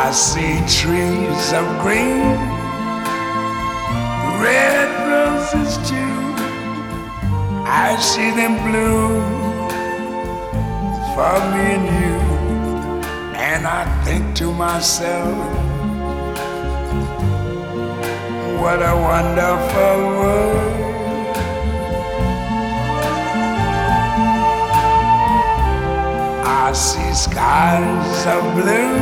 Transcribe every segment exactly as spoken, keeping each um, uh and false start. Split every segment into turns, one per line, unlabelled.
I see trees of green, red roses too. I see them bloom for me and you. And I think to myself, what a wonderful world. I see skies of blue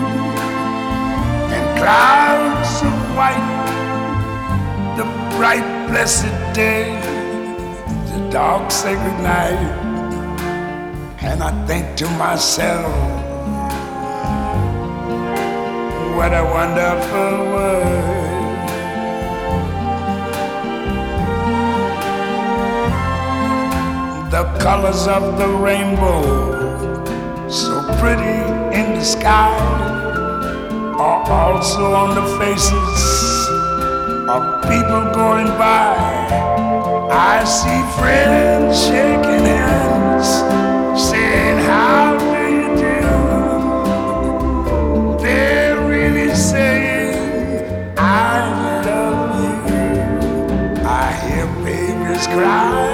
and clouds of white, the bright blessed day, the dark sacred night. And I think to myself, what a wonderful world. The colors of the rainbow, so pretty in the sky, are also on the faces of people going by. I see friends shaking hands, saying, how do you do? They're really saying, I love you. I hear babies cry,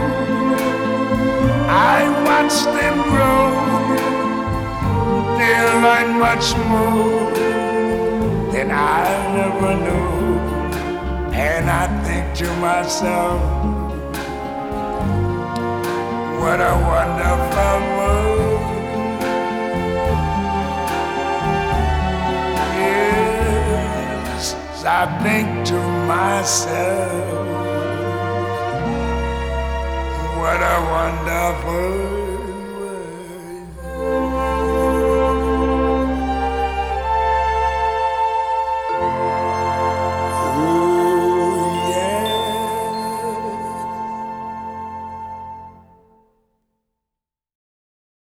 I watch them grow. They'll learn much more than I ever knew. And I think to myself, what a wonderful world. Yes, I think to myself, what a wonderful